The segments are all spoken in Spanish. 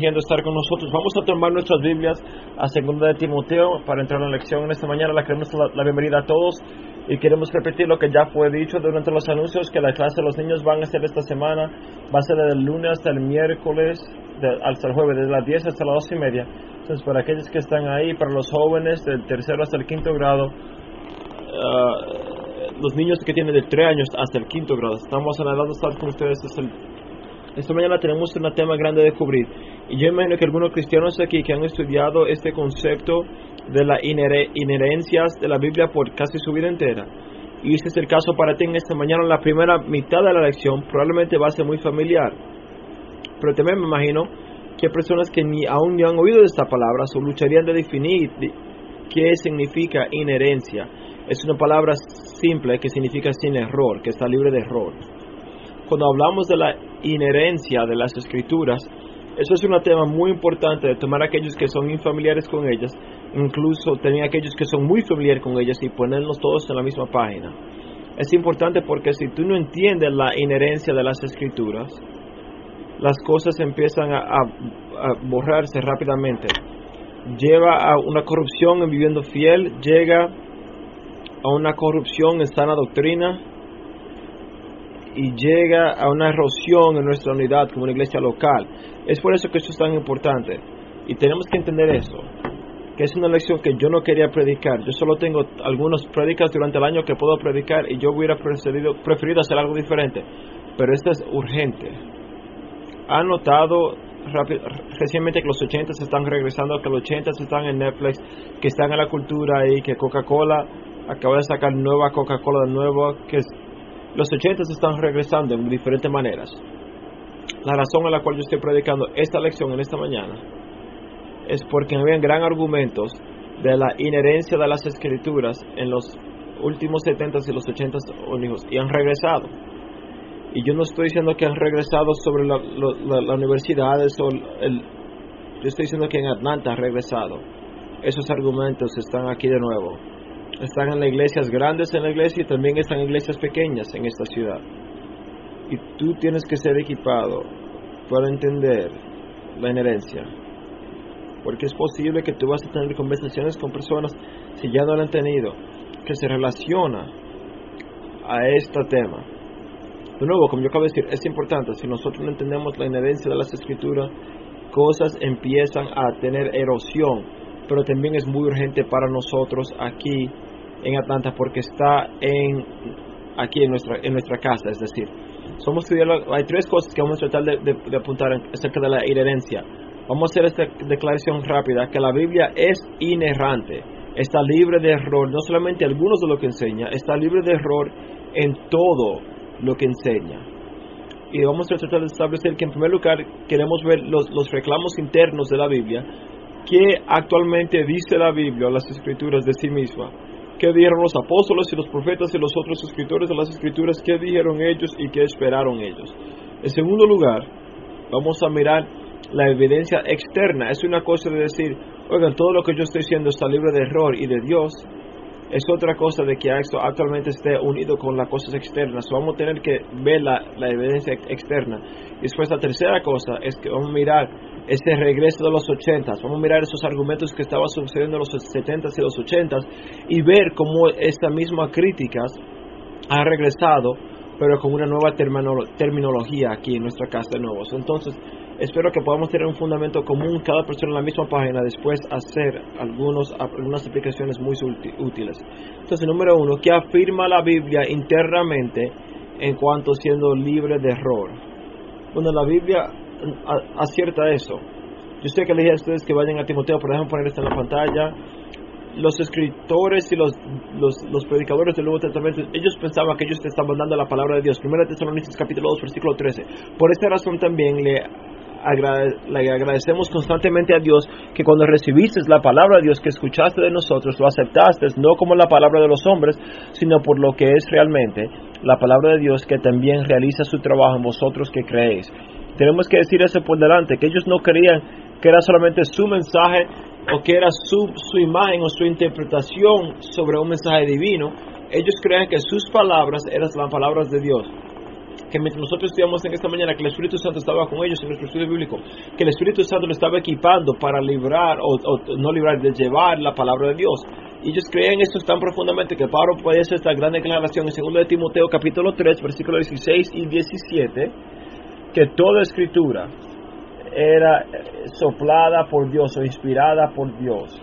eligiendo estar con nosotros. Vamos a tomar nuestras Biblias a 2 de Timoteo para entrar a la lección en esta mañana. Le queremos la bienvenida a todos y queremos repetir lo que ya fue dicho durante los anuncios, que la clase de los niños van a ser esta semana. Va a ser desde el lunes hasta el miércoles, hasta el jueves, desde las 10 hasta las 2:30. Entonces, para aquellos que están ahí, para los jóvenes del tercero hasta el quinto grado, los niños que tienen de 3 años hasta el quinto grado, estamos anhelando estar con ustedes. Esta mañana tenemos un tema grande de cubrir, y yo imagino que algunos cristianos aquí que han estudiado este concepto de las inherencias de la Biblia por casi su vida entera, y este es el caso para ti en esta mañana. La primera mitad de la lección probablemente va a ser muy familiar, pero también me imagino que hay personas que aún ni han oído de esta palabra, o lucharían de definir qué significa inherencia. Es una palabra simple que significa sin error, que está libre de error. Cuando hablamos de la inherencia de las Escrituras, eso es un tema muy importante de tomar a aquellos que son infamiliares con ellas, incluso tener a aquellos que son muy familiares con ellas y ponerlos todos en la misma página. Es importante porque si tú no entiendes la inherencia de las Escrituras, las cosas empiezan a borrarse rápidamente. Lleva a una corrupción en viviendo fiel, llega a una corrupción en sana doctrina y llega a una erosión en nuestra unidad como una iglesia local. Es por eso que esto es tan importante y tenemos que entender eso, que es una lección que yo no quería predicar. Yo solo tengo algunas prédicas durante el año que puedo predicar y yo hubiera preferido hacer algo diferente, pero esto es urgente. ¿Han notado recientemente que los 80s están regresando, que los 80s están en Netflix, que están en la cultura y que Coca-Cola acaba de sacar nueva Coca-Cola de nuevo, que los 80s están regresando en diferentes maneras? La razón en la cual yo estoy predicando esta lección en esta mañana es porque había gran argumentos de la inherencia de las Escrituras en los últimos 70s y los 80s y han regresado. Y yo no estoy diciendo que han regresado sobre las universidades yo estoy diciendo que en Atlanta han regresado. Esos argumentos están aquí de nuevo. Están en las iglesias grandes en la iglesia y también están en iglesias pequeñas en esta ciudad. Y tú tienes que ser equipado para entender la inherencia. Porque es posible que tú vas a tener conversaciones con personas, si ya no lo han tenido, que se relaciona a este tema. De nuevo, como yo acabo de decir, es importante. Si nosotros no entendemos la inherencia de las Escrituras, cosas empiezan a tener erosión. Pero también es muy urgente para nosotros aquí en Atlanta, porque está aquí en nuestra casa. Es decir, hay 3 cosas que vamos a tratar de apuntar acerca de la inherencia. Vamos a hacer esta declaración rápida, que la Biblia es inerrante, está libre de error, no solamente algunos de lo que enseña, está libre de error en todo lo que enseña. Y vamos a tratar de establecer que en primer lugar queremos ver los reclamos internos de la Biblia. ¿Qué actualmente dice la Biblia, las Escrituras de sí misma? ¿Qué dijeron los apóstoles y los profetas y los otros escritores de las Escrituras? ¿Qué dijeron ellos y qué esperaron ellos? En segundo lugar, vamos a mirar la evidencia externa. Es una cosa de decir, oigan, todo lo que yo estoy diciendo está libre de error y de Dios. Es otra cosa de que esto actualmente esté unido con las cosas externas. Vamos a tener que ver la evidencia externa. Y después la tercera cosa es que vamos a mirar ese regreso de los 80s. Vamos a mirar esos argumentos que estaban sucediendo en los 70s y los 80s y ver cómo esta misma crítica ha regresado, pero con una nueva terminología aquí en nuestra casa de nuevo. Entonces, espero que podamos tener un fundamento común, cada persona en la misma página, después hacer algunas aplicaciones muy útiles. Entonces, número 1, ¿qué afirma la Biblia internamente en cuanto a siendo libre de error? Bueno, la Biblia acierta eso. Yo sé que le dije a ustedes que vayan a Timoteo, pero déjenme poner esto en la pantalla. Los escritores y los predicadores del Nuevo Testamento, ellos pensaban que ellos te estaban dando la palabra de Dios. 1 Tesalonicenses capítulo 2, versículo 13. Por esta razón también le agradecemos constantemente a Dios que cuando recibiste la palabra de Dios que escuchaste de nosotros, lo aceptaste no como la palabra de los hombres, sino por lo que es realmente la palabra de Dios, que también realiza su trabajo en vosotros que creéis. Tenemos que decir eso por delante, que ellos no creían que era solamente su mensaje o que era su imagen o su interpretación sobre un mensaje divino. Ellos creían que sus palabras eran las palabras de Dios. que mientras nosotros estudiamos en esta mañana que el Espíritu Santo estaba con ellos en nuestro estudio bíblico, que el Espíritu Santo lo estaba equipando para librar, o no librar, de llevar la palabra de Dios. Y ellos creían esto tan profundamente que Pablo puede hacer esta gran declaración en 2 de Timoteo capítulo 3, versículos 16 y 17, que toda escritura era soplada por Dios o inspirada por Dios.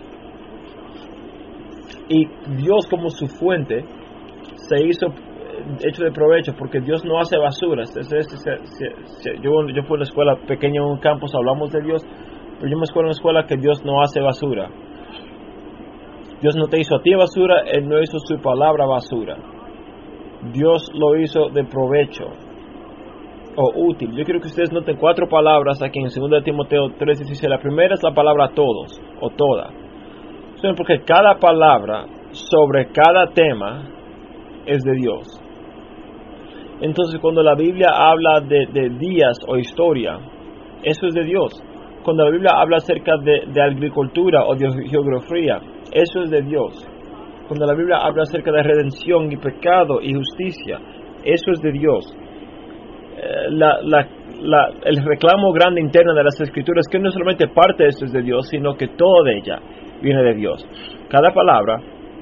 Y Dios como su fuente se hizo hecho de provecho, porque Dios no hace basuras. Yo fui a una escuela pequeña en un campus, hablamos de Dios, pero yo me escuela en una escuela que Dios no hace basura. Dios no te hizo a ti basura, Él no hizo su palabra basura. Dios lo hizo de provecho o útil. Yo quiero que ustedes noten 4 palabras aquí en 2 de Timoteo 3:16. La primera es la palabra todos o toda. Porque cada palabra sobre cada tema es de Dios. Entonces, cuando la Biblia habla de días o historia, eso es de Dios. Cuando la Biblia habla acerca de agricultura o de geografía, eso es de Dios. Cuando la Biblia habla acerca de redención y pecado y justicia, eso es de Dios. El reclamo grande interno de las Escrituras es que no solamente parte de esto es de Dios, sino que todo de ella viene de Dios. Cada palabra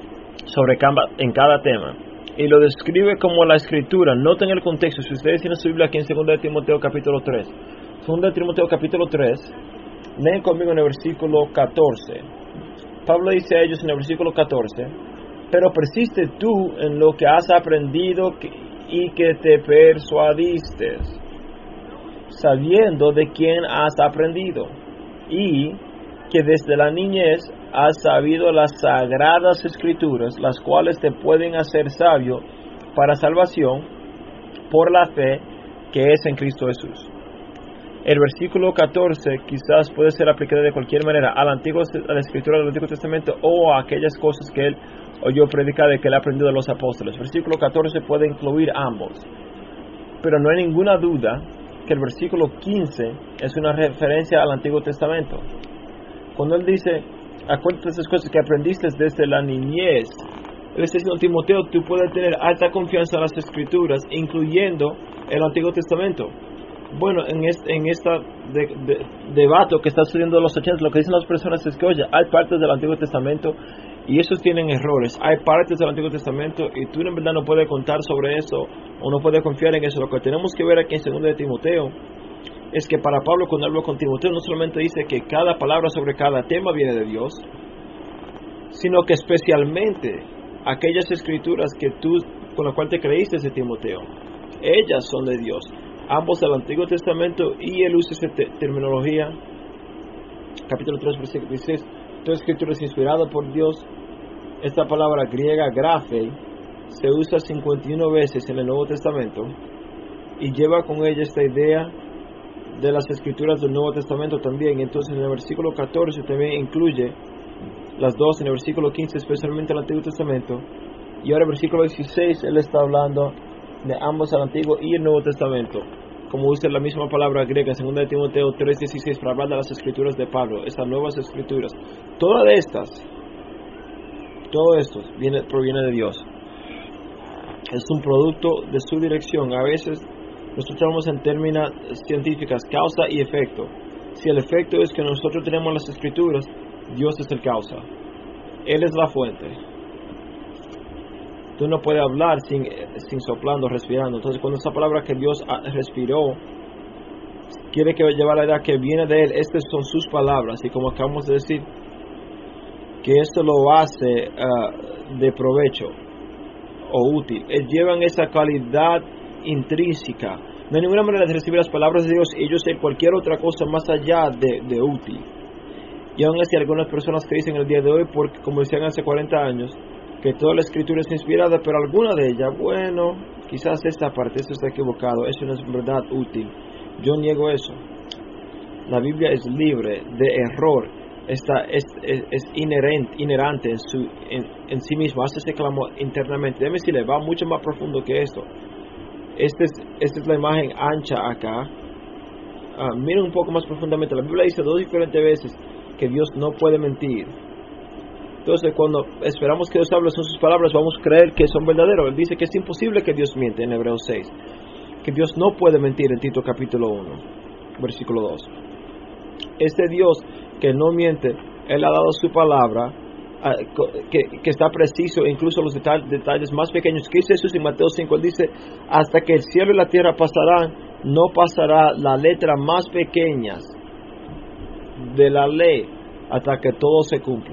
en cada tema. Y lo describe como la Escritura. Noten el contexto. Si ustedes tienen su Biblia aquí en 2 de Timoteo capítulo 3. 2 de Timoteo capítulo 3. Leen conmigo en el versículo 14. Pablo dice a ellos en el versículo 14: pero persiste tú en lo que has aprendido y que te persuadiste, sabiendo de quién has aprendido, y que desde la niñez has sabido las sagradas escrituras, las cuales te pueden hacer sabio para salvación por la fe que es en Cristo Jesús. El versículo 14 quizás puede ser aplicado de cualquier manera a la escritura del Antiguo Testamento o a aquellas cosas que él oyó predicar y que él aprendió de los apóstoles. El versículo 14 puede incluir ambos, pero no hay ninguna duda que el versículo 15 es una referencia al Antiguo Testamento. Cuando él dice: acuérdate de esas cosas que aprendiste desde la niñez, él está diciendo: Timoteo, tú puedes tener alta confianza en las Escrituras, incluyendo el Antiguo Testamento. Bueno, en este debate que está sucediendo en los 80, lo que dicen las personas es que, oye, hay partes del Antiguo Testamento y esos tienen errores. Hay partes del Antiguo Testamento y tú en verdad no puedes contar sobre eso o no puedes confiar en eso. Lo que tenemos que ver aquí en 2 de Timoteo es que para Pablo, cuando habla con Timoteo, no solamente dice que cada palabra sobre cada tema viene de Dios, sino que especialmente aquellas escrituras que tú, con las cuales te creíste de Timoteo, ellas son de Dios. Ambos del Antiguo Testamento, y él usa esa terminología, capítulo 3, versículo 16, toda escritura es inspirada por Dios. Esta palabra griega, graphe, se usa 51 veces en el Nuevo Testamento, y lleva con ella esta idea de las escrituras del Nuevo Testamento también. Entonces en el versículo 14 también incluye las dos, en el versículo 15 especialmente el Antiguo Testamento, y ahora el versículo 16 él está hablando de ambos, el Antiguo y el Nuevo Testamento, como usa la misma palabra griega, 2 de Timoteo 3:16, para hablar de las escrituras de Pablo, estas nuevas escrituras. Todo esto proviene de Dios. Es un producto de su dirección. A veces nosotros hablamos en términos científicos, causa y efecto. Si el efecto es que nosotros tenemos las escrituras, Dios es el causa. Él es la fuente. Tú no puedes hablar sin soplando, respirando. Entonces, cuando esa palabra que Dios respiró, quiere que llevar la idea que viene de Él. Estas son sus palabras. Y como acabamos de decir, que esto lo hace de provecho o útil. Llevan esa calidad intrínseca. No hay ninguna manera de recibir las palabras de Dios y ellos hacer cualquier otra cosa más allá de útil. Y aún así, algunas personas que dicen el día de hoy, porque como decían hace 40 años, que toda la escritura es inspirada, pero alguna de ellas, bueno, quizás esta parte, eso está equivocado, eso no es verdad útil. Yo niego eso. La Biblia es libre de error, es inherente en sí misma, hace ese clamor internamente. Déjame decirle, va mucho más profundo que esto. Esta es la imagen ancha acá. Miren un poco más profundamente. La Biblia dice 2 diferentes veces que Dios no puede mentir. Entonces, cuando esperamos que Dios hable, son sus palabras, vamos a creer que son verdaderos. Él dice que es imposible que Dios miente en Hebreos 6. que Dios no puede mentir en Tito capítulo 1, versículo 2. Este Dios que no miente, Él ha dado su palabra, que está preciso, incluso los detalles más pequeños. ¿Qué dice Jesús en Mateo 5? Él dice, hasta que el cielo y la tierra pasarán, no pasará la letra más pequeña de la ley hasta que todo se cumpla.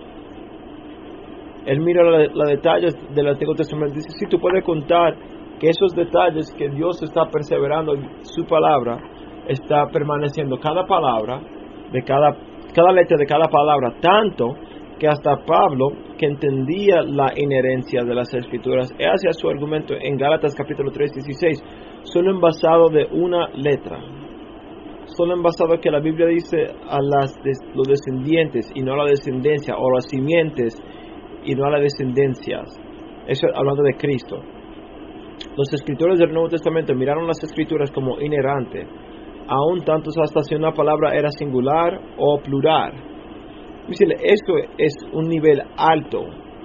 Él mira los detalles del Antiguo Testamento. Dice, si tú puedes contar que esos detalles que Dios está perseverando en su palabra, está permaneciendo cada palabra, de cada letra de cada palabra, tanto que hasta Pablo, que entendía la inherencia de las Escrituras, hace su argumento en Gálatas capítulo 3:16, solo en basado de una letra, solo en basado que la Biblia dice a los descendientes y no a la descendencia, o las simientes y no a las descendencias. Eso hablando de Cristo. Los escritores del Nuevo Testamento miraron las Escrituras como inerrantes, aún tanto hasta si una palabra era singular o plural. Esto es un nivel alto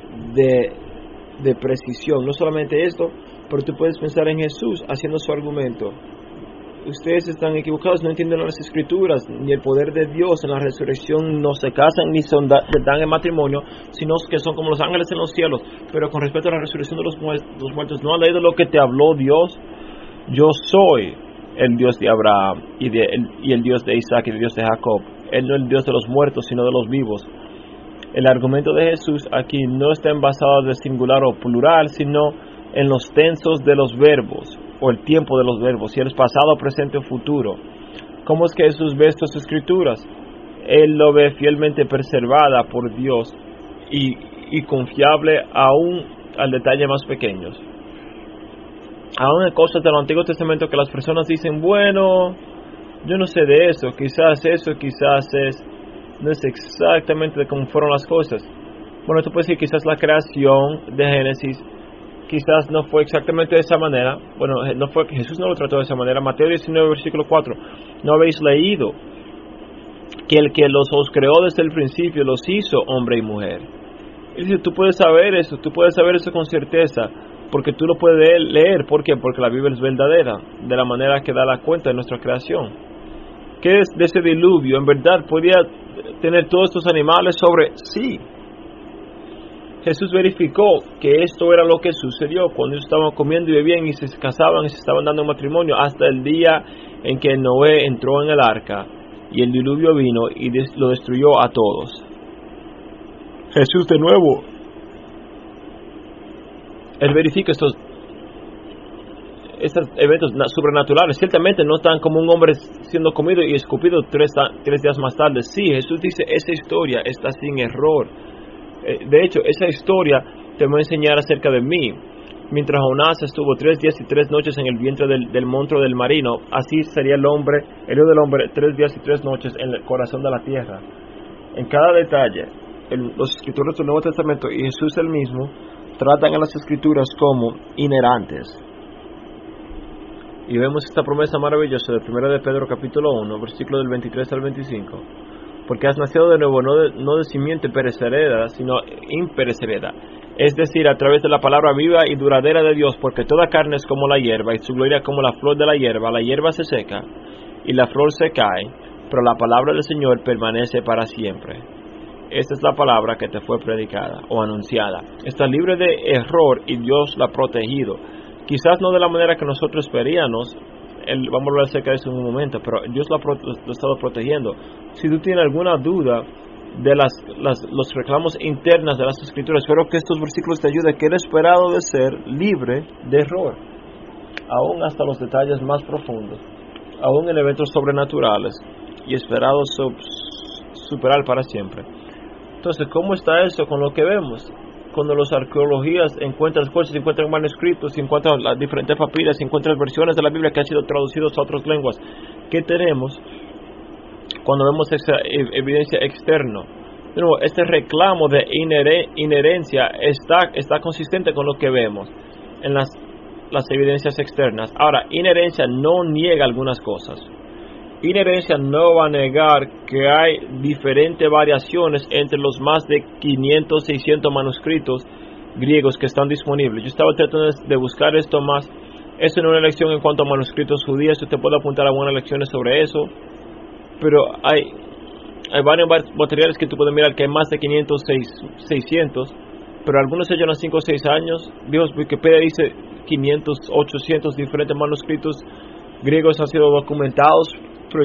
de precisión. No solamente esto, pero tú puedes pensar en Jesús haciendo su argumento. Ustedes están equivocados, no entienden las Escrituras, ni el poder de Dios en la resurrección. No se casan ni se dan en matrimonio, sino que son como los ángeles en los cielos. Pero con respecto a la resurrección de los muertos, ¿no han leído lo que te habló Dios? Yo soy el Dios de Abraham y el Dios de Isaac y el Dios de Jacob. Él no es el Dios de los muertos, sino de los vivos. El argumento de Jesús aquí no está basado de singular o plural, sino en los tensos de los verbos, o el tiempo de los verbos, si es pasado, presente o futuro. ¿Cómo es que Jesús ve estas Escrituras? Él lo ve fielmente preservada por Dios y confiable aún al detalle más pequeños. Aún en cosas del Antiguo Testamento que las personas dicen, bueno, yo no sé de eso quizás no es exactamente como fueron las cosas. Bueno, tú puedes decir quizás la creación de Génesis quizás no fue exactamente de esa manera. Bueno, no fue que Jesús no lo trató de esa manera. Mateo 19, versículo 4. ¿No habéis leído que el que los creó desde el principio los hizo hombre y mujer? Y dice, tú puedes saber eso con certeza, porque tú lo puedes leer. ¿Por qué? Porque la Biblia es verdadera, de la manera que da la cuenta de nuestra creación. ¿Qué es de ese diluvio? En verdad, ¿podía tener todos estos animales sobre sí? Jesús verificó que esto era lo que sucedió cuando ellos estaban comiendo y bebían y se casaban y se estaban dando matrimonio, hasta el día en que Noé entró en el arca y el diluvio vino y lo destruyó a todos. Jesús de nuevo, Él verifica estos eventos sobrenaturales. Ciertamente no están como un hombre siendo comido y escupido 3 días más tarde. Sí, Jesús dice, esa historia está sin error. De hecho, esa historia te va a enseñar acerca de mí. Mientras Jonás estuvo 3 días y 3 noches en el vientre del monstruo del marino, así sería el hijo del hombre 3 días y 3 noches en el corazón de la tierra. En cada detalle, los escritores del Nuevo Testamento y Jesús el mismo tratan a las escrituras como inerrantes. Y vemos esta promesa maravillosa de 1 de Pedro capítulo 1, versículo del 23 al 25. Porque has nacido de nuevo, no de simiente perecedera, sino imperecedera. Es decir, a través de la palabra viva y duradera de Dios, porque toda carne es como la hierba, y su gloria como la flor de la hierba se seca, y la flor se cae, pero la palabra del Señor permanece para siempre. Esta es la palabra que te fue predicada o anunciada. Está libre de error y Dios la ha protegido. Quizás no de la manera que nosotros esperíamos. Vamos a hablar acerca de eso en un momento, pero Dios lo ha estado protegiendo. Si tú tienes alguna duda de los reclamos internos de las Escrituras, espero que estos versículos te ayuden, que eres esperado de ser libre de error, aún hasta los detalles más profundos, aún en eventos sobrenaturales, y esperado superar para siempre. Entonces, ¿cómo está eso con lo que vemos? Cuando los arqueologías encuentran cosas, encuentran manuscritos, encuentran las diferentes papilas, encuentran versiones de la Biblia que han sido traducidas a otras lenguas. ¿Qué tenemos cuando vemos esa evidencia externa? De nuevo, este reclamo de inherencia está consistente con lo que vemos en las evidencias externas. Ahora, inherencia no niega algunas cosas. Inherencia no va a negar que hay diferentes variaciones entre los más de 500, 600 manuscritos griegos que están disponibles. Yo estaba tratando de buscar esto más Eso no es una lección en cuanto a manuscritos judíos. Usted puede apuntar algunas lecciones sobre eso. Pero hay varios materiales que tú puedes mirar que hay más de 500, 600. Pero algunos se llevan 5 o 6 años. Wikipedia dice 500, 800 diferentes manuscritos griegos han sido documentados. Pero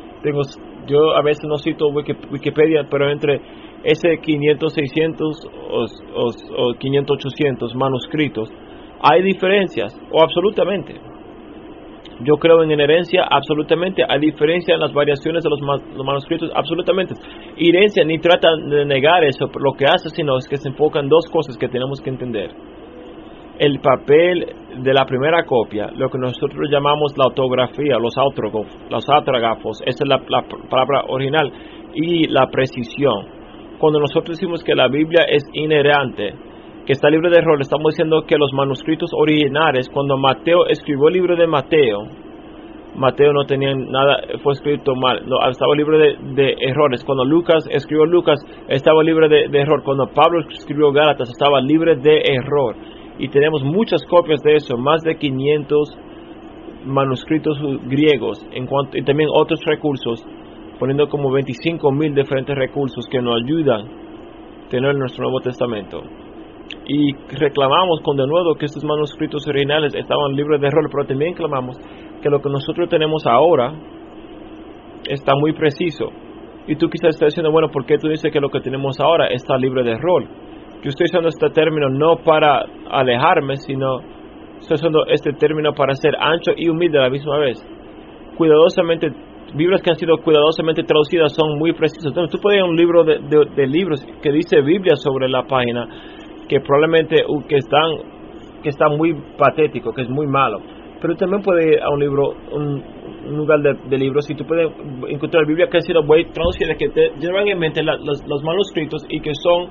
yo a veces no cito Wikipedia, pero entre ese 500, 600 o 500, 800 manuscritos hay diferencias, o absolutamente. Yo creo en herencia, absolutamente. Hay diferencia en las variaciones de los manuscritos, absolutamente. Herencia ni trata de negar eso, lo que hace sino es que se enfoca en dos cosas que tenemos que entender. El papel de la primera copia, lo que nosotros llamamos la autografía, los autógrafos, esa es la palabra original, y la precisión. Cuando nosotros decimos que la Biblia es inerrante, que está libre de error, estamos diciendo que los manuscritos originales, cuando Mateo escribió el libro de Mateo no tenía nada, fue escrito mal, no, estaba libre de errores. Cuando Lucas escribió Lucas, estaba libre de error. Cuando Pablo escribió Gálatas, estaba libre de error. Y tenemos muchas copias de eso, más de 500 manuscritos griegos, y también otros recursos, poniendo como 25,000 diferentes recursos que nos ayudan a tener nuestro Nuevo Testamento. Y reclamamos con denuedo que estos manuscritos originales estaban libres de error, pero también clamamos que lo que nosotros tenemos ahora está muy preciso. Y tú quizás estés diciendo, bueno, ¿por qué tú dices que lo que tenemos ahora está libre de error? Yo estoy usando este término no para alejarme, sino estoy usando este término para ser ancho y humilde a la misma vez. Cuidadosamente, Biblias que han sido cuidadosamente traducidas son muy precisas. Entonces, tú puedes ir a un libro de libros que dice Biblia sobre la página, que probablemente que está muy patético, que es muy malo. Pero también puedes ir a un lugar de libros y tú puedes encontrar Biblia que ha sido muy traducida, que te llevan en mente los manuscritos y que son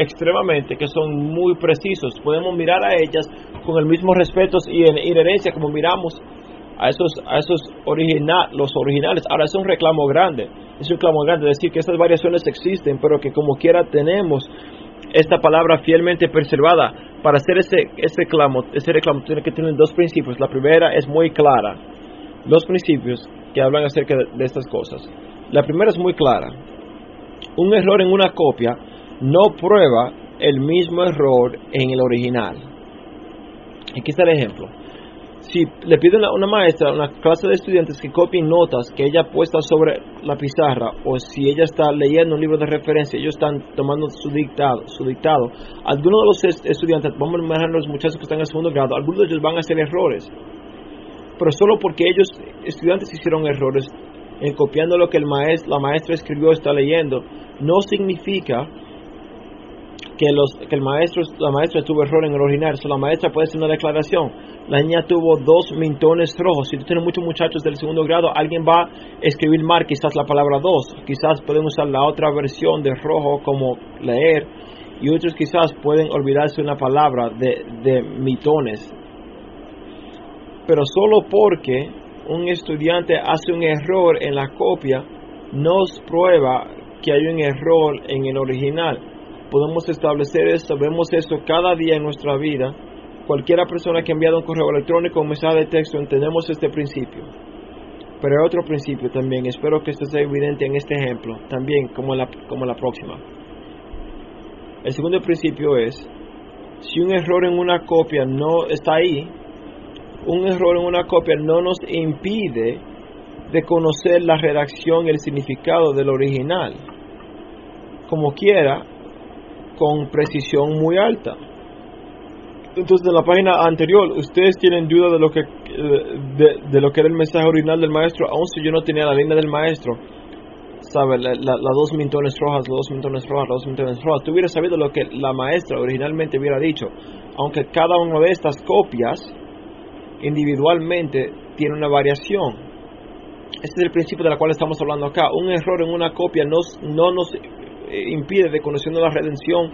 que son muy precisos. Podemos mirar a ellas con el mismo respeto y en herencia como miramos a esos los originales. Ahora es un reclamo grande, decir que estas variaciones existen, pero que como quiera tenemos esta palabra fielmente preservada. Para hacer ese reclamo tiene que tener dos principios. La primera es muy clara, dos principios que hablan acerca de estas cosas. La primera es muy clara: un error en una copia no prueba el mismo error en el original. Aquí está el ejemplo. Si le piden a una maestra, a una clase de estudiantes que copien notas que ella ha puesto sobre la pizarra, o si ella está leyendo un libro de referencia, ellos están tomando su dictado, algunos de los estudiantes, vamos a imaginar los muchachos que están en el segundo grado, algunos de ellos van a hacer errores, pero solo porque estudiantes hicieron errores en copiando lo que la maestra escribió, está leyendo, no significa que la maestra tuvo error en el original. La maestra puede hacer una declaración: la niña tuvo 2 mintones rojos. Si tú tienes muchos muchachos del segundo grado, alguien va a escribir mal quizás la palabra 2, quizás pueden usar la otra versión de rojo como leer, y otros quizás pueden olvidarse una palabra de mitones. Pero solo porque un estudiante hace un error en la copia nos prueba que hay un error en el original. Podemos establecer esto, vemos esto cada día en nuestra vida. Cualquier persona que ha enviado un correo electrónico o un mensaje de texto, entendemos este principio. Pero hay otro principio también, espero que esto sea evidente en este ejemplo, también como la próxima. El segundo principio es: si un error en una copia no está ahí, un error en una copia no nos impide de conocer la redacción y el significado del original. Como quiera, con precisión muy alta. Entonces, en la página anterior, ustedes tienen duda de lo que era el mensaje original del maestro, aun si yo no tenía la línea del maestro. ¿Sabe? Las 2 mintones rojas, las 2 mintones rojas, las 2 mintones rojas. Tú hubieras sabido lo que la maestra originalmente hubiera dicho, aunque cada una de estas copias individualmente tiene una variación. Este es el principio de la cual estamos hablando acá. Un error en una copia no nos impide de conociendo la redacción,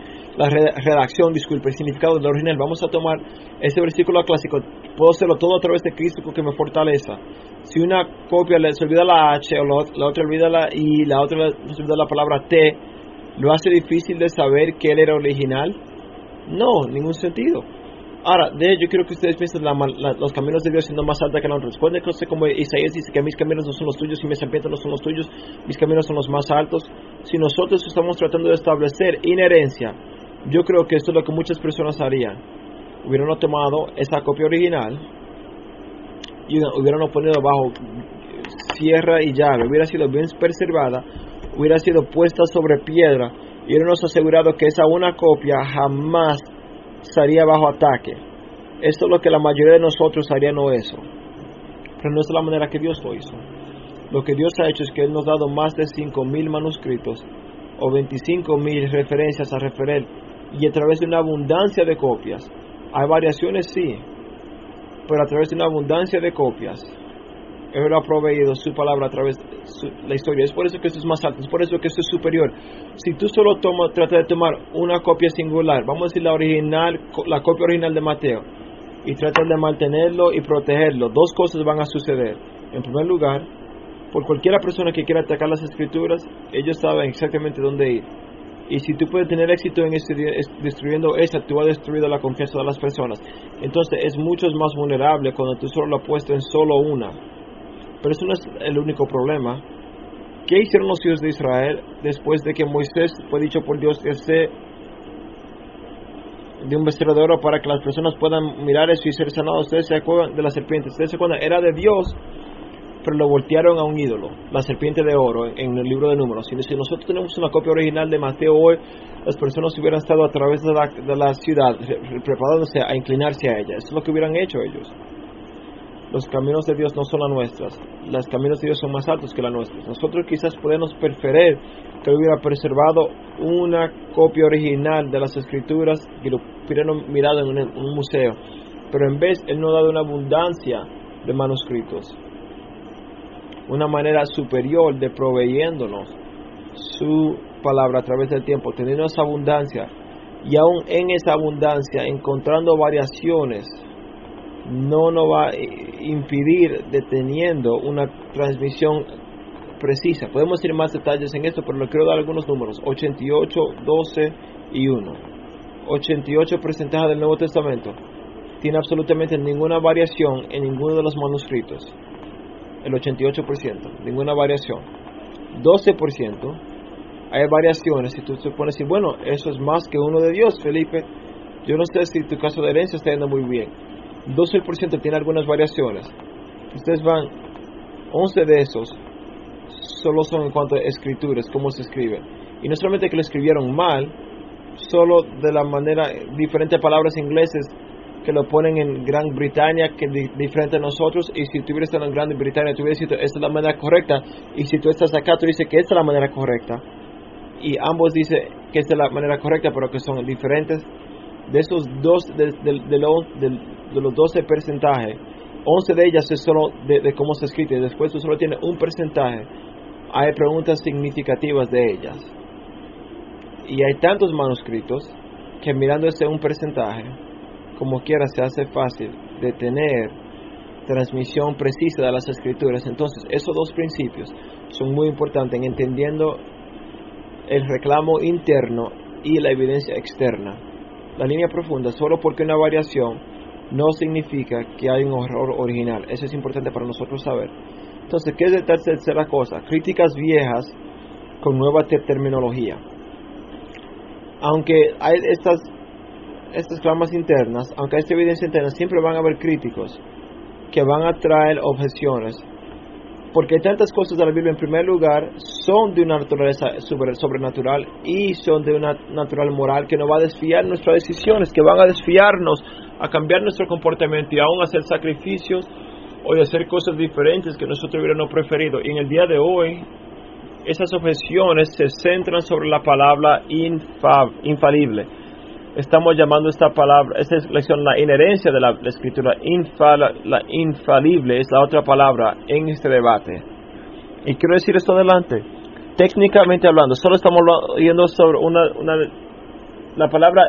el significado del original. Vamos a tomar este versículo clásico: puedo hacerlo todo a través de Cristo que me fortaleza. Si una copia se olvida la H, o la otra olvida la I, la otra se olvida la palabra T, ¿lo hace difícil de saber que él era original? No, ningún sentido. Ahora, de hecho, yo quiero que ustedes piensen los caminos de Dios siendo más altos que los otros. Recuerden que como Isaías dice que mis caminos no son los tuyos y mis serpientes no son los tuyos, mis caminos son los más altos. Si nosotros estamos tratando de establecer inherencia, yo creo que esto es lo que muchas personas harían. Hubieran tomado esa copia original y hubieran ponido bajo sierra y llave, hubiera sido bien preservada, hubiera sido puesta sobre piedra y hubieran asegurado que esa una copia jamás estaría bajo ataque. Esto es lo que la mayoría de nosotros haríamos eso, pero no es la manera que Dios lo hizo. Lo que Dios ha hecho es que Él nos ha dado más de 5,000 manuscritos o 25,000 referencias a referir, y a través de una abundancia de copias. Hay variaciones, sí, pero a través de una abundancia de copias Él ha proveído su palabra a través de la historia. Es por eso que esto es más alto, es por eso que esto es superior. Si tú solo tratas de tomar una copia singular, vamos a decir la copia original de Mateo, y tratas de mantenerlo y protegerlo, dos cosas van a suceder. En primer lugar, por cualquiera persona que quiera atacar las escrituras, ellos saben exactamente dónde ir. Y si tú puedes tener éxito en destruyendo esa, tú has destruido la confianza de las personas. Entonces es mucho más vulnerable cuando tú solo lo has puesto en solo una. Pero eso no es el único problema. ¿Qué hicieron los hijos de Israel después de que Moisés fue dicho por Dios que se de un vestido de oro para que las personas puedan mirar eso y ser sanados? Ustedes se acuerdan de la serpiente, ustedes se acuerdan, era de Dios, pero lo voltearon a un ídolo, la serpiente de oro, en el libro de Números. Si nosotros tenemos una copia original de Mateo hoy, las personas hubieran estado a través de la ciudad preparándose a inclinarse a ella. Eso es lo que hubieran hecho ellos. Los caminos de Dios no son las nuestras. Los caminos de Dios son más altos que las nuestras. Nosotros quizás podemos preferir que hubiera preservado una copia original de las Escrituras y lo hubieran mirado en un museo. Pero en vez, Él nos ha dado una abundancia de manuscritos, una manera superior de proveyéndonos su palabra a través del tiempo, teniendo esa abundancia, y aún en esa abundancia encontrando variaciones, no nos va a impedir deteniendo una transmisión precisa. Podemos ir más detalles en esto, pero le quiero dar algunos números: 88, 12 y 1. 88 porcentaje del Nuevo Testamento tiene absolutamente ninguna variación en ninguno de los manuscritos. El 88%, ninguna variación. 12% hay variaciones. Si tú te pones a decir, bueno, eso es más que uno de Dios, Felipe, yo no sé si tu caso de herencia está yendo muy bien. 12% tiene algunas variaciones. Ustedes van, 11 de esos solo son en cuanto a escrituras, cómo se escribe. Y no solamente que lo escribieron mal, solo de la manera, diferentes palabras inglesas que lo ponen en Gran Bretaña, que es diferente a nosotros. Y si tú hubieras estado en Gran Bretaña, tú hubieras dicho, esta es la manera correcta. Y si tú estás acá, tú dices que esta es la manera correcta. Y ambos dicen que esta es la manera correcta, pero que son diferentes. De esos dos, de los 12 porcentajes, 11 de ellas es solo de cómo se escribe. Y después tú solo tienes un porcentaje. Hay preguntas significativas de ellas. Y hay tantos manuscritos que mirando ese un porcentaje, como quiera se hace fácil de tener transmisión precisa de las escrituras. Entonces esos dos principios son muy importantes en entendiendo el reclamo interno y la evidencia externa. La línea profunda, solo porque una variación no significa que hay un error original. Eso es importante para nosotros saber. Entonces, ¿qué es la tercera cosa? Críticas viejas con nueva terminología. Aunque hay estas clamas internas, aunque hay esta evidencia interna, siempre van a haber críticos que van a traer objeciones, porque tantas cosas de la Biblia, en primer lugar, son de una naturaleza sobrenatural y son de una natural moral que nos va a desfiar nuestras decisiones, que van a desfiarnos a cambiar nuestro comportamiento y aún hacer sacrificios o de hacer cosas diferentes que nosotros hubiéramos preferido. Y en el día de hoy, esas objeciones se centran sobre la palabra infalible. Estamos llamando esta palabra, esta lección, la inherencia de la escritura. La infalible es la otra palabra en este debate. Y quiero decir esto adelante. Técnicamente hablando, solo estamos oyendo sobre la palabra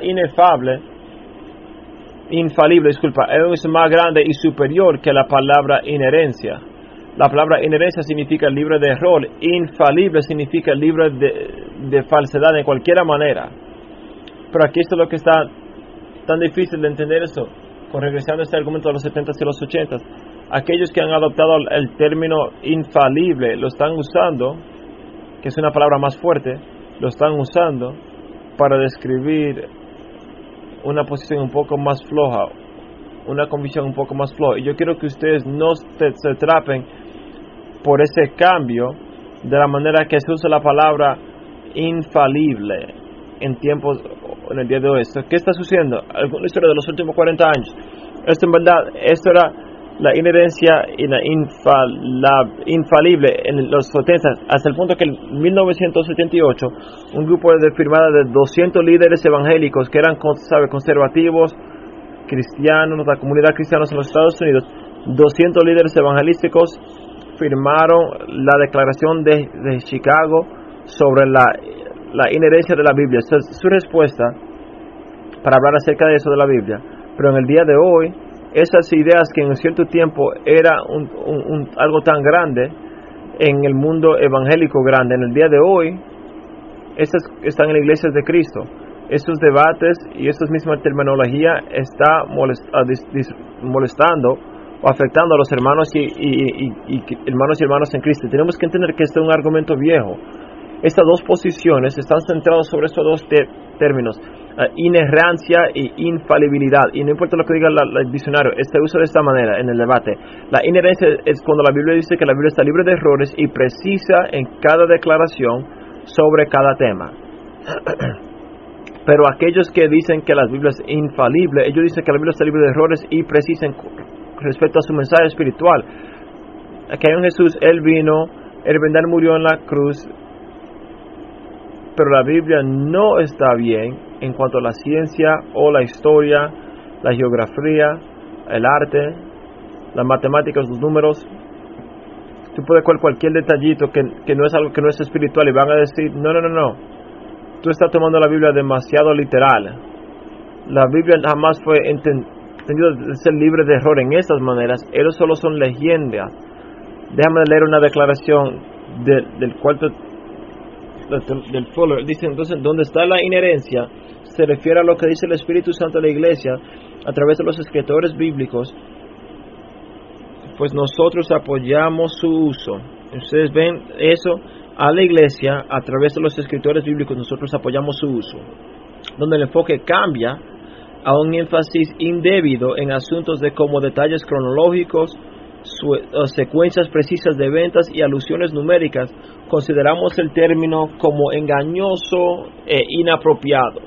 infalible, es más grande y superior que la palabra inherencia. La palabra inherencia significa libre de error. Infalible significa libre de falsedad en cualquier manera. Pero aquí esto es lo que está tan difícil de entender eso, con regresando a este argumento de los 70s y los 80s. Aquellos que han adoptado el término infalible lo están usando, que es una palabra más fuerte, lo están usando para describir una posición un poco más floja, una convicción un poco más floja. Y yo quiero que ustedes no se atrapen por ese cambio de la manera que se usa la palabra infalible en el día de hoy. ¿Qué está sucediendo? Alguna historia de los últimos 40 años. Esto en verdad, esto era la inherencia y la infalible en los 70, hasta el punto que en 1978 un grupo firmado de 200 líderes evangélicos que eran conservativos, cristianos, la comunidad cristiana en los Estados Unidos, 200 líderes evangelísticos firmaron la declaración de Chicago sobre la inherencia de la Biblia. Esa es su respuesta para hablar acerca de eso de la Biblia. Pero en el día de hoy, esas ideas que en un cierto tiempo era algo tan grande en el mundo evangélico grande, en el día de hoy, esas están en las iglesias de Cristo. Estos debates y esta misma terminología está molestando o afectando a los hermanos y hermanos en Cristo. Tenemos que entender que este es un argumento viejo. Estas dos posiciones están centradas sobre estos dos términos, inerrancia e infalibilidad. Y no importa lo que diga el diccionario, se usa de esta manera en el debate. La inerrancia es cuando la Biblia dice que la Biblia está libre de errores y precisa en cada declaración sobre cada tema. Pero aquellos que dicen que la Biblia es infalible, ellos dicen que la Biblia está libre de errores y precisa respecto a su mensaje espiritual. Que en Jesús, Él vino, Él murió en la cruz, pero la Biblia no está bien en cuanto a la ciencia o la historia, la geografía, el arte, las matemáticas, los números. Tú puedes coger cualquier detallito que no es algo que no es espiritual y van a decir, no. Tú estás tomando la Biblia demasiado literal. La Biblia jamás fue entendida de ser libre de error en estas maneras. Ellos solo son leyendas. Déjame leer una declaración del cuarto del Fuller. Dice entonces, donde está la inherencia, se refiere a lo que dice el Espíritu Santo de la Iglesia a través de los escritores bíblicos, pues nosotros apoyamos su uso. Ustedes ven eso, a la Iglesia a través de los escritores bíblicos nosotros apoyamos su uso, donde el enfoque cambia a un énfasis indebido en asuntos de como detalles cronológicos, secuencias precisas de eventos y alusiones numéricas. Consideramos el término como engañoso e inapropiado.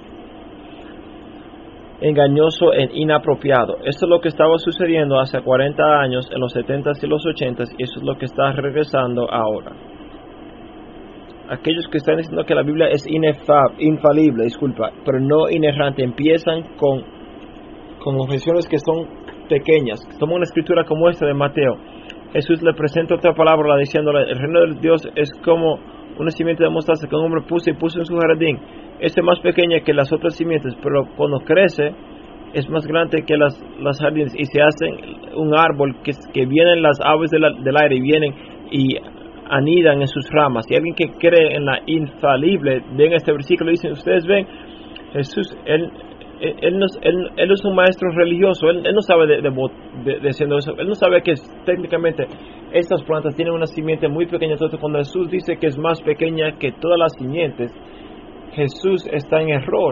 Engañoso e inapropiado. Esto es lo que estaba sucediendo hace 40 años en los 70s y los 80s, y eso es lo que está regresando ahora. Aquellos que están diciendo que la Biblia es infalible, pero no inerrante, empiezan con objeciones que son pequeñas. Toma una escritura como esta de Mateo. Jesús le presenta otra palabra diciéndole, el reino de Dios es como una simiente de mostaza que un hombre puso en su jardín. Esta es más pequeña que las otras simientes, pero cuando crece es más grande que las jardines y se hace un árbol que vienen las aves del aire y vienen y anidan en sus ramas. Y alguien que cree en la infalible, ven este versículo y dicen, ustedes ven, Jesús, él es un maestro religioso, él no sabe de haciendo eso, él no sabe que técnicamente estas plantas tienen una simiente muy pequeña. Entonces cuando Jesús dice que es más pequeña que todas las simientes, Jesús está en error.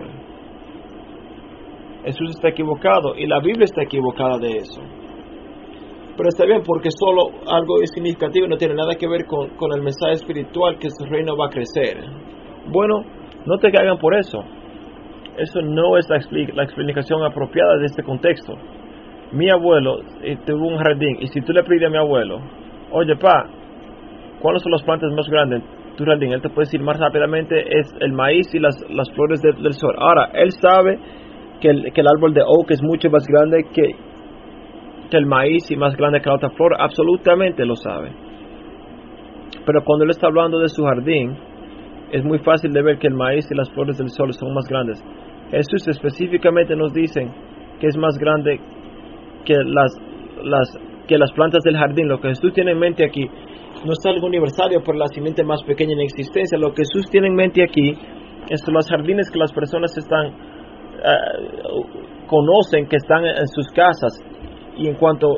Jesús está equivocado y la Biblia está equivocada de eso. Pero está bien, porque solo algo es significativo, no tiene nada que ver con el mensaje espiritual que su reino va a crecer. Bueno, no te caigan por eso. Eso no es la explicación apropiada de este contexto. Mi abuelo tuvo un jardín, y si tú le pides a mi abuelo, oye ¿cuáles son las plantas más grandes en tu jardín? Él te puede decir más rápidamente, es el maíz y las flores del sol. Ahora, él sabe que el árbol de oak es mucho más grande que el maíz y más grande que la otra flor, absolutamente lo sabe. Pero cuando él está hablando de su jardín, es muy fácil de ver que el maíz y las flores del sol son más grandes. Jesús específicamente nos dice que es más grande que las plantas del jardín. Lo que Jesús tiene en mente aquí no es algo universal, por la simiente más pequeña en existencia. Lo que Jesús tiene en mente aquí es los jardines que las personas están conocen que están en sus casas. Y en cuanto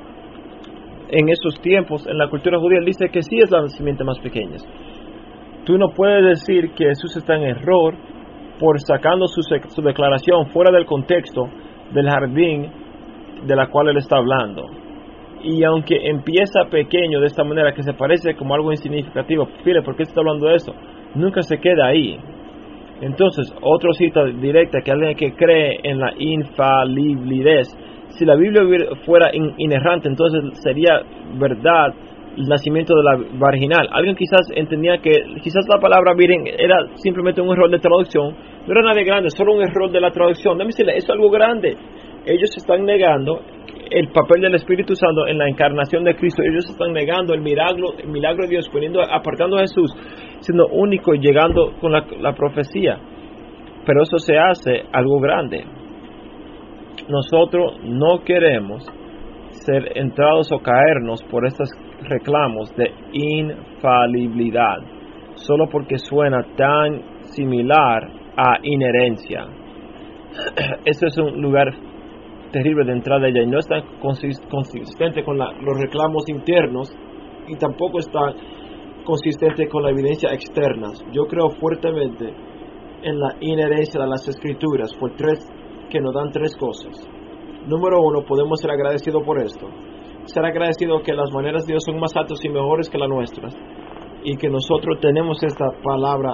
en esos tiempos, en la cultura judía, él dice que sí es la simiente más pequeña. Tú no puedes decir que Jesús está en error por sacando su declaración fuera del contexto del jardín de la cual él está hablando. Y aunque empieza pequeño de esta manera, que se parece como algo insignificativo, fíjate, ¿por qué está hablando de eso? Nunca se queda ahí. Entonces, otra cita directa, que alguien que cree en la infalibilidad. Si la Biblia fuera inerrante, entonces sería verdad el nacimiento de la virginal. Alguien quizás entendía que quizás la palabra virgen era simplemente un error de traducción. No era nada grande, solo un error de la traducción. Déjame decirle, eso es algo grande. Ellos están negando el papel del Espíritu Santo en la encarnación de Cristo. Ellos están negando el milagro de Dios, apartando a Jesús, siendo único y llegando con la profecía. Pero eso se hace algo grande. Nosotros no queremos ser entrados o caernos por estos reclamos de infalibilidad, solo porque suena tan similar a inherencia. Este es un lugar terrible de entrada de ella, y no está consistente con los reclamos internos, y tampoco está consistente con la evidencia externa. Yo creo fuertemente en la inherencia de las Escrituras que nos dan tres cosas. Número uno, podemos ser agradecidos por esto. Ser agradecidos que las maneras de Dios son más altas y mejores que las nuestras, y que nosotros tenemos esta palabra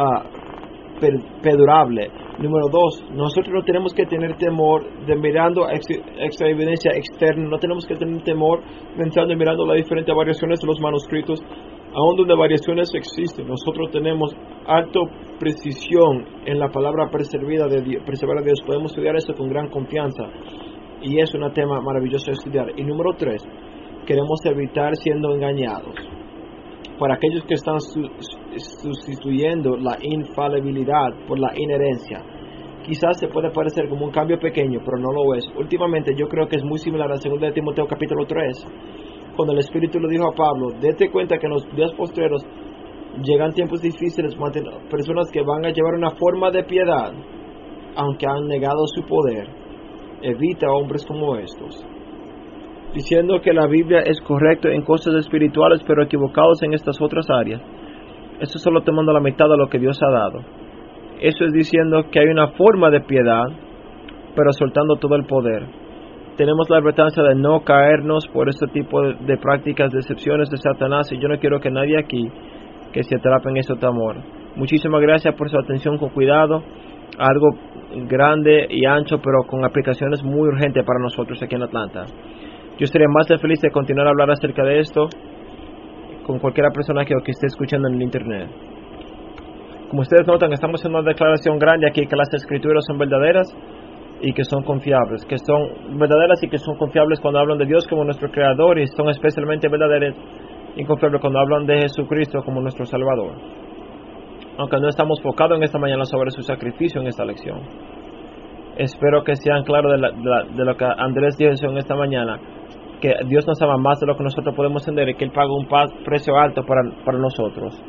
perdurable. Número dos, nosotros no tenemos que tener temor de mirando extra evidencia externa. No tenemos que tener temor de entrando y mirando las diferentes variaciones de los manuscritos, aun donde variaciones existen. Nosotros tenemos alta precisión en la palabra preservada de Dios. Podemos estudiar esto con gran confianza, y es un tema maravilloso de estudiar. Y número tres, queremos evitar siendo engañados. Para aquellos que están sustituyendo la infalibilidad por la inherencia, quizás se puede parecer como un cambio pequeño, pero no lo es. Últimamente yo creo que es muy similar a 2 de Timoteo capítulo 3, cuando el Espíritu le dijo a Pablo: date cuenta que en los días postreros llegan tiempos difíciles, personas que van a llevar una forma de piedad, aunque han negado su poder. Evita a hombres como estos, diciendo que la Biblia es correcta en cosas espirituales, pero equivocados en estas otras áreas. Eso es solo tomando la mitad de lo que Dios ha dado. Eso es diciendo que hay una forma de piedad, pero soltando todo el poder. Tenemos la advertencia de no caernos por este tipo de prácticas, decepciones de Satanás, y yo no quiero que nadie aquí que se atrape en ese temor. Muchísimas gracias por su atención con cuidado. Algo grande y ancho, pero con aplicaciones muy urgentes para nosotros aquí en Atlanta. Yo estaría más de feliz de continuar a hablar acerca de esto con cualquier persona que esté escuchando en el internet. Como ustedes notan, estamos haciendo una declaración grande aquí, que las Escrituras son verdaderas y que son confiables, que son verdaderas y que son confiables cuando hablan de Dios como nuestro Creador, y son especialmente verdaderas y confiables cuando hablan de Jesucristo como nuestro Salvador. Aunque no estamos enfocados en esta mañana sobre su sacrificio en esta lección, espero que sean claros de lo que Andrés dijo en esta mañana, que Dios nos ama más de lo que nosotros podemos entender, y que Él paga un precio alto para nosotros.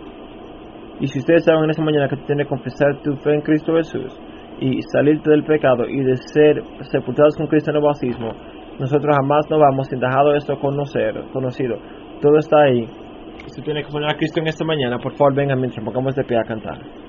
Y si ustedes saben en esta mañana que tú tienes que confesar tu fe en Cristo Jesús y salirte del pecado y de ser sepultados con Cristo en el bautismo, nosotros jamás nos vamos sin dejar esto conocido. Todo está ahí. Si tú tienes que poner a Cristo en esta mañana, por favor vengan mientras pongamos de pie a cantar.